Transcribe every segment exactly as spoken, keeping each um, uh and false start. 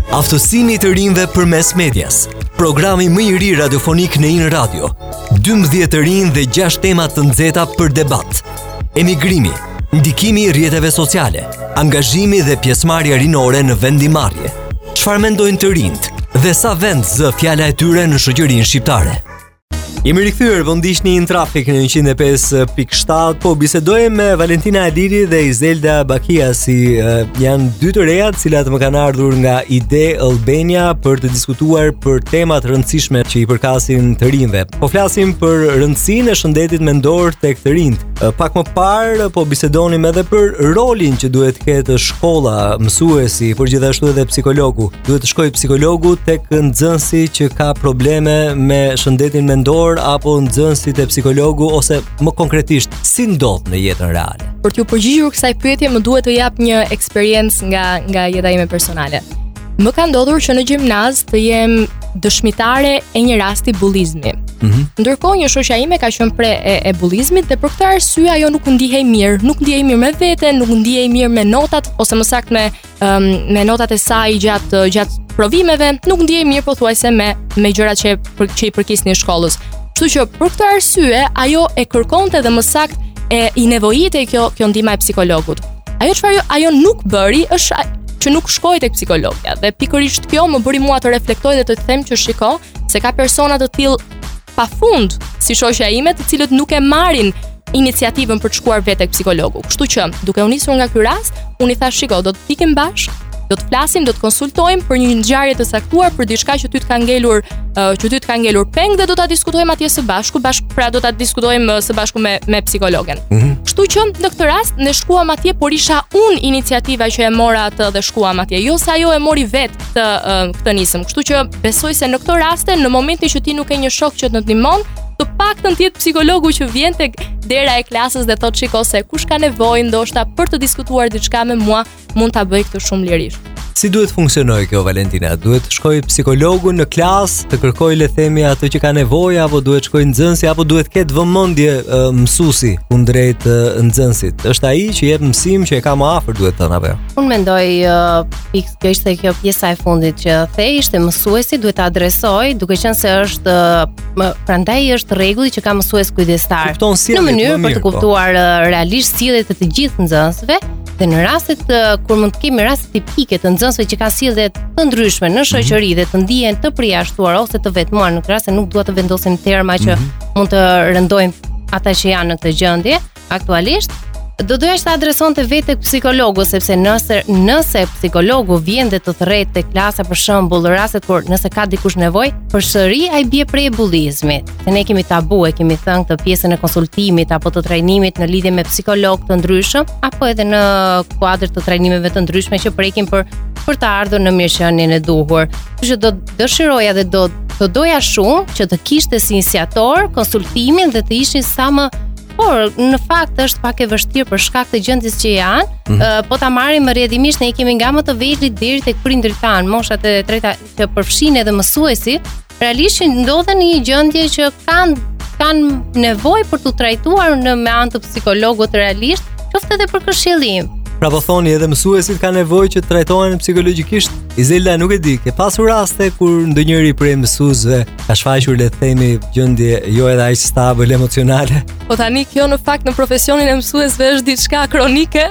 Aftësimi i të rinjve përmes medias. Programi më i ri radiofonik në In Radio. dymbëdhjetë të rinj dhe gjashtë tema të nxehta për debat. Emigrimi, ndikimi i rrjeteve sociale, angazhimi dhe pjesëmarrja rinore në vendimarrje. Çfarë mendojnë të rinjt dhe sa vend zë fjala e tyre në shoqërinë shqiptare? Jemi rikthyer, po ndiqni në trafik në njëqind e pesë pikë shtatë, po bisedojmë me Valentina Aliri dhe Izelda Bakia, si uh, janë dy të reja të cilat më kanë ardhur nga Ide Albania për të diskutuar për tema të rëndësishme që i përkasin të rinjve. Po flasim për rëndësinë e shëndetit mendor tek të rinjt. Uh, pak më parë po bisedonim edhe për rolin që duhet të ketë shkolla, mësuesi, por gjithashtu edhe psikologu. Duhet të shkojë psikologu tek nxënësi që ka probleme me shëndetin mendor, apo nxënësit e psikologu, ose më konkretisht si ndodh në jetën reale? Për t'ju përgjigjur kësaj pyetje më duhet të jap një eksperiencë nga nga jeta ime personale. Më ka ndodhur që në gjimnaz të jem dëshmitare e një rasti bullizmi. Mm-hmm. Ndërkohë një shoqja ime ka qenë pre e, e bullizmit dhe për këtë arsye ajo nuk ndihej mirë, nuk ndihej mirë me veten, nuk ndihej mirë me notat, ose më saktë me um, me notat e saj gjatë gjatë provimeve, nuk ndihej mirë pothuajse me me gjërat që për, që i përkisnin shkollës. Kështu që për këtë arsye ajo e kërkonte dhe më saktë e i nevojitej kjo kjo ndihma e psikologut. Ajo çfarë ajo nuk bëri është që nuk shkoi tek psikologja, dhe pikërisht kjo më bëri mua të reflektoj dhe të them që shiko se ka persona të tillë pafund si shoqja ime, të cilët nuk e marrin iniciativën për të shkuar vetë tek psikologu. Kështu që duke u nisur nga ky rast, unë i thash shiko, do të ikim bashkë, do të flasim, do të konsultojmë për një ngjarje të saktuar, për diçka që ty të ka ngelur, uh, që ty të ka ngelur peng, dhe do ta diskutojmë atje së bashku, bashkë pra do ta diskutojmë së bashku me me psikologen. Mm-hmm. Kështu që në këtë rast ne shkuam atje, por isha unë iniciativa që e mora atë dhe shkuam atje, jo se ajo e mori vetë këtë uh, këtë nisëm. Kështu që besoj se në këto raste, në momentin që ti nuk ke një shok që të ndihmon, të paktën të jetë psikologu që vjen tek dera e klasës dhe thotë shiko se kush ka nevojë ndoshta për të diskutuar diçka me mua, mund ta bëj këtë shumë lirisht. Si duhet funksionojë kjo, Valentina? Duhet shkoj psikologu në klasë të kërkoj, le themi, atë që ka nevojë, apo duhet shkoj nxënësi, apo duhet ketë vëmendje uh, mësuesi kundrejt uh, nxënësit? Është ai që jep mësim që e ka më afër, duhet thënë apo jo? Unë mendoj uh, pikë ishte kjo pjesa e fundit që the, ishte mësuesi duhet ta adresoj, duke qenë se është uh, prandaj është rregulli që ka mësues kujdestar. Në mënyrë për të kuptuar uh, realisht sjelljet e të gjithë nxënësve. Dhe në rastet uh, kur mund të kemi raste tipike të nxënësve që kanë sjellje të ndryshme në shoqëri dhe të ndihen të përjashtuar ose të vetmuar, në këtë rast nuk dua të vendosim terma që mm-hmm. mund të rëndojmë ata që janë në këtë gjendje aktualisht, do doja që ta adresonte vetë tek psikologu, sepse nëse nëse psikologu vjen dhe të thret tek klasa, për shembull, rastet kur nëse ka dikush nevojë, përsëri ai bie prej bullizmit. Se ne kemi tabu, e kemi thënë këtë pjesën e konsultimit apo të trajnimit në lidhje me psikolog të ndryshëm, apo edhe në kuadër të trajnimeve të ndryshme që prekin për për të ardhur në mirëqenien e duhur. Kështu që do dëshiroja dhe do të doja shumë që të kishte si iniciator konsultimin dhe të ishin sa më. Por në fakt është pak e vështirë për shkak të gjendjes që janë, mm. uh, po ta marrim rrjedhimisht, ne i kemi nga më të vegjëlit deri tek prindërit tanë, moshat e treta që përfshin edhe mësuesit, realisht ndodhen në një gjendje që kanë kanë nevojë për të trajtuar në me anë të psikologut realisht, qoftë edhe për këshillim. Pra po thoni edhe mësuesit kanë nevojë që të trajtohen psikologjikisht. Izelda, nuk e di, ke pasur raste kur ndonjëri prej mësuesve ka shfaqur, le të themi, gjendje jo edhe aq stabil emocionale? Po tani kjo në fakt në profesionin e mësuesve është diçka kronike.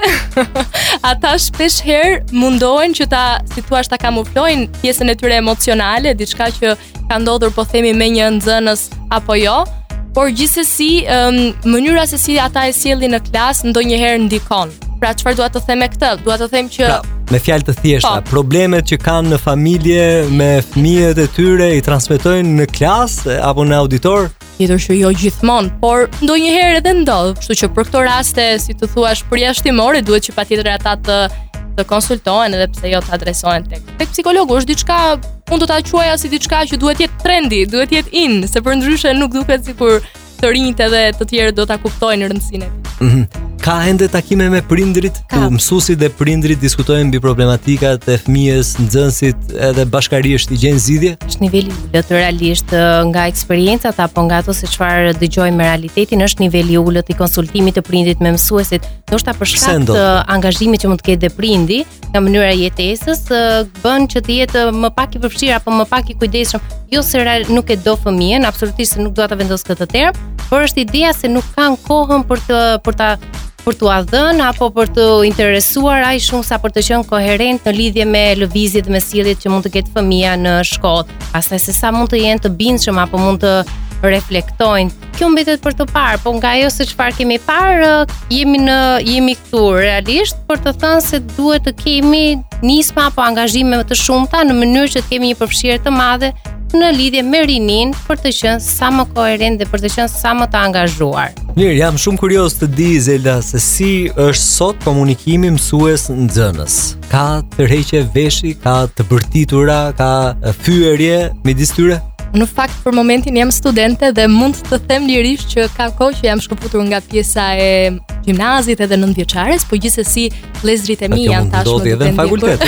Ata shpesh herë mundohen që ta, si thua, ta kamuflojnë pjesën e tyre emocionale, diçka që ka ndodhur, po themi, me një nxënës apo jo. Por gjithsesi, um, mënyra se si ata e sjellin në klasë ndonjëherë ndikon. Pra çfarë dua të them me këtë? Dua të them që pra, me fjalë të thjeshta, po, problemet që kanë në familje me fëmijët e tyre i transmetojnë në klasë apo në auditor? Tjetër që jo gjithmonë, por ndonjëherë edhe ndodh. Kështu që për këto raste, si të thuash, përjashtimore, duhet që patjetër ata të të konsultohen, edhe pse jo të adresohen tek tek psikologu. Është diçka, unë do ta quaja si diçka që duhet jetë trendy, duhet jetë in, se përndryshe nuk duket sikur të rinjt edhe të tjerë do ta kuptojnë rëndësinë e tij. Mhm. Ka ende takime me prindrit, ku mësuesit dhe prindrit diskutojnë mbi problematikat e fëmijës, nxënësit edhe bashkarisht i gjejnë zgjidhje? Është niveli ulët realisht nga eksperiencat apo nga ato se çfarë dëgjojmë me realitetin, është niveli ulët i konsultimit të prindit me mësuesit. Ndoshta për shkak të angazhimit që mund të ketë dhe prindi, nga mënyra e jetesës, bën që të jetë më pak i përfshirë apo më pak i kujdesshëm. Jo se nuk e do fëmijën, absolutisht se nuk dua ta vendos këtë term, por është ideja se nuk kanë kohën për të për ta për t'u dhënë apo për të interesuar aq shumë sa për të qenë koherent në lidhje me lëvizjet dhe me sjelljet që mund të ketë fëmia në shkollë. Pastaj se sa mund të jenë të bindshëm apo mund të reflektojnë. Kjo mbetet për të parë, po nga ajo se çfarë kemi parë, jemi në jemi këtu realisht për të thënë se duhet të kemi nisma apo angazhime të shumta në mënyrë që të kemi një përfshirje të madhe në lidhje me rinin për të qenë sa më koherent dhe për të qenë sa më të angazhuar. Mirë, jam shumë kurioz të di Zelda se si është sot komunikimi mësues-nxënës. Ka tërheqje veshi, ka të bërtitura, ka fyerje midis tyre? Në fakt për momentin jam studente dhe mund të them lirisht që ka kohë që jam shkëputur nga pjesa e gjimnazit edhe nëntëvjeçares, po gjithsesi vëllezërit e mi janë tashmë në fakultet.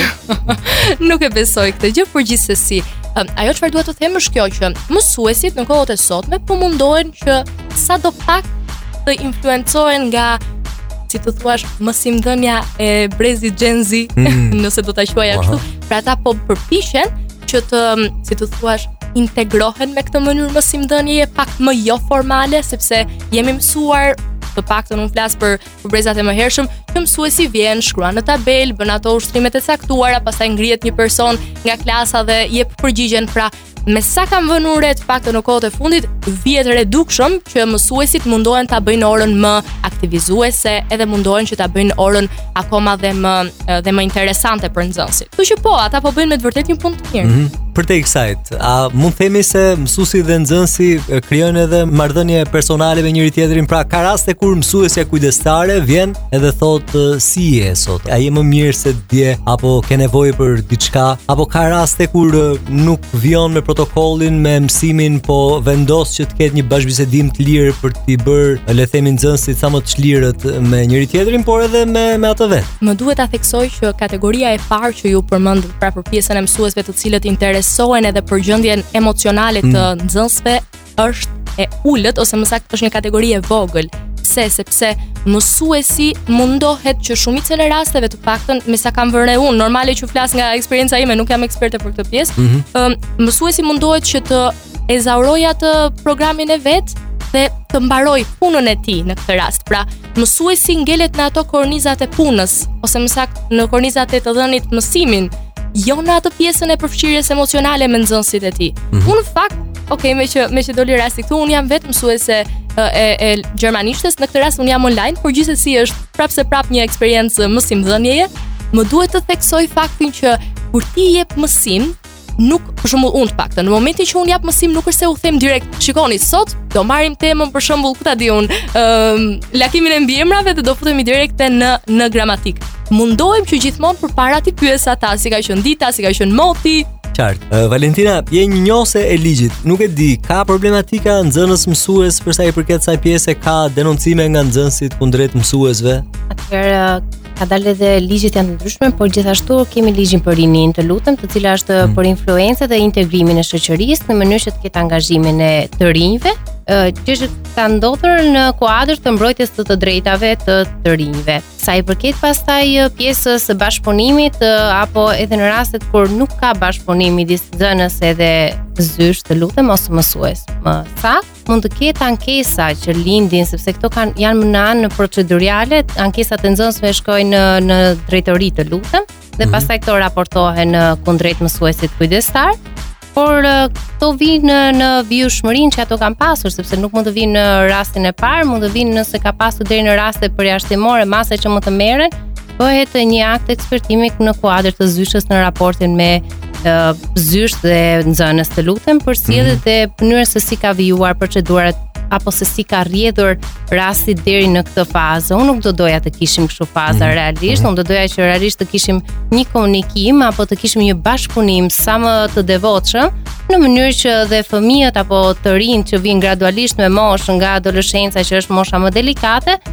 Nuk e besoj këtë gjë, por gjithsesi ajo çfarë duhet të them është kjo që mësuesit në kohët e sotme po mundohen që sadopak të influencohen nga, si të thuash, mësimdhënia e brezit Gen Z, mm. nëse do ta quaj ashtu. Pra ata po përpiqen që të, si të thuash, integrohen me këtë mënyrë mësimdhënie pak më jo formale, sepse jemi mësuar, të paktën unë flas për, për brezat e mëhershëm, që mësuesi vjen, shkruan në tabel, bën ato ushtrimet e caktuara, pastaj ngrihet një person nga klasa dhe jep përgjigjen. Pra, me sa kam vënë re të paktën në kohët e fundit, vihet redukshëm që mësuesit mundohen ta bëjnë orën më aktivizuese, edhe mundohen që ta bëjnë orën akoma dhe më dhe më interesante për nxënësit. Kështu që po, ata po bëjnë me të vërtetë një punë të mirë. Mm-hmm. Për te kësajt, a mund themi se mësuesi dhe nxënësi krijojnë edhe marrëdhënie personale me njëri tjetrin? Pra ka raste kur mësuesja kujdestare vjen edhe thotë si je sot? A je më mirë se dje apo ke nevojë për diçka? Apo ka raste kur nuk vjen me protokollin me mësimin, po vendos që të ketë një bashkëbisedim të lirë për t'i bërë, le të themi, nxënësit sa më të çlirët me njëri tjetrin, por edhe me me atë vet. Më duhet ta theksoj që kategoria e parë që ju përmend pra për pjesën e mësuesve të cilët interesohen edhe për gjendjen emocionale të mm. nxënësve është e ulët, ose më saktë është një kategori e vogël. Pse? Sepse mësuesi mundohet që shumicën e rasteve, të paktën me sa kam vënë unë, normale që flas nga eksperjenca ime, nuk jam eksperte për këtë pjesë, mm-hmm. um, mësuesi mundohet që të ezaurojë atë programin e vet dhe të mbaroj punën e tij në këtë rast. Pra, mësuesi ngelet në ato kornizat e punës, ose më saktë në kornizat e të dhënit mësimin, jo në atë pjesën e përfshirjes emocionale me nxënësit e tij. Mm-hmm. Unë në fakt, okay, me që me që doli rasti këtu, unë jam vetë mësuese e, e gjermanishtes, në këtë rast unë jam online, por gjithsesi është prapse prap një eksperiencë mësimdhënieje. Më duhet të theksoj faktin që kur ti jep mësim, nuk, për shembull, unë të paktën, në momentin që unë jap mësim, nuk është se u them direkt, shikoni, sot do marrim temën për shembull, ku ta di unë, ëm lakimin e mbiemrave dhe do futemi direkt në në gramatik. Mundohem që gjithmonë përpara ti pyes ata si ka qenë dita, si ka qenë moti. Qartë. Uh, Valentina, je një njohëse e ligjit. Nuk e di, ka problematika nxënës mësues për sa i përket kësaj pjese, ka denoncime nga nxënësit kundrejt mësuesve? Atëherë ka dalë edhe ligjit janë të ndryshme, por gjithashtu kemi ligjin për rinin, të lutem, të cila është mm. për influencën dhe integrimin e shoqërisë në mënyrë që të ketë angazhimin e të rinjve, që është ka ndodhur në kuadër të mbrojtjes të të drejtave të të rinjve. Sa i përket pastaj pjesës së bashkëpunimit apo edhe në rastet kur nuk ka bashkëpunim midis nxënës edhe zysh, të lutem, ose mësues. Më saktë mund të ketë ankesa që lindin, sepse këto kanë janë në anë procedurale, ankesat e nxënësve shkojnë në, në drejtori, të lutem, dhe mm-hmm. pastaj këto raportohen kundrejt mësuesit kujdestar. Por këto vinë në, në vjushmërinë që ato kanë pasur, sepse nuk mund të vinë në rastin e parë, mund të vinë nëse ka pasur deri në raste përjashtimore, mase që mund të merren, bëhet një akt ekspertimi në kuadër të zyshës në raportin me uh, zysh dhe nxënës, të lutem, për sjelljet dhe mënyrën se si ka vijuar procedurat apo se si ka rrjedhur rasti deri në këtë fazë. Unë nuk do doja të kishim kështu faza mm-hmm. realisht, unë do doja që realisht të kishim një komunikim apo të kishim një bashkëpunim sa më të devotshëm, në mënyrë që dhe fëmijët apo të rinj që vijnë gradualisht me moshë nga adoleshenca, që është mosha më delikate,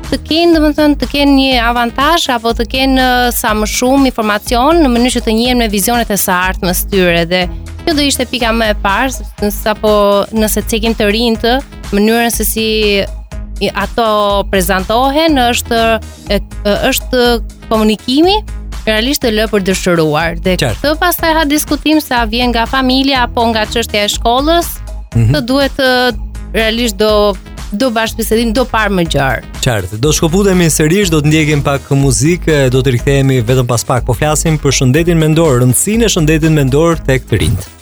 të kenë, domethënë, të kenë një avantazh apo të kenë sa më shumë informacion në mënyrë që të njihen me vizionet e së ardhmes tyre dhe kjo do ishte pika më e parë, sapo nëse cekim të rinjtë, mënyrën se si ato prezantohen është është komunikimi realisht të lë për dëshiruar dhe këtë pastaj ha diskutim sa vjen nga familja apo nga çështja e shkollës, mm-hmm. të duhet të realisht do do bashkëbisedim, do parë më gjarë. Qartë, do shkëputemi sërish, do të ndjekim pak muzikë, do të rikthehemi vetëm pas pak, po flasim për shëndetin mendor, rëndësinë e shëndetit mendor tek të rinjt.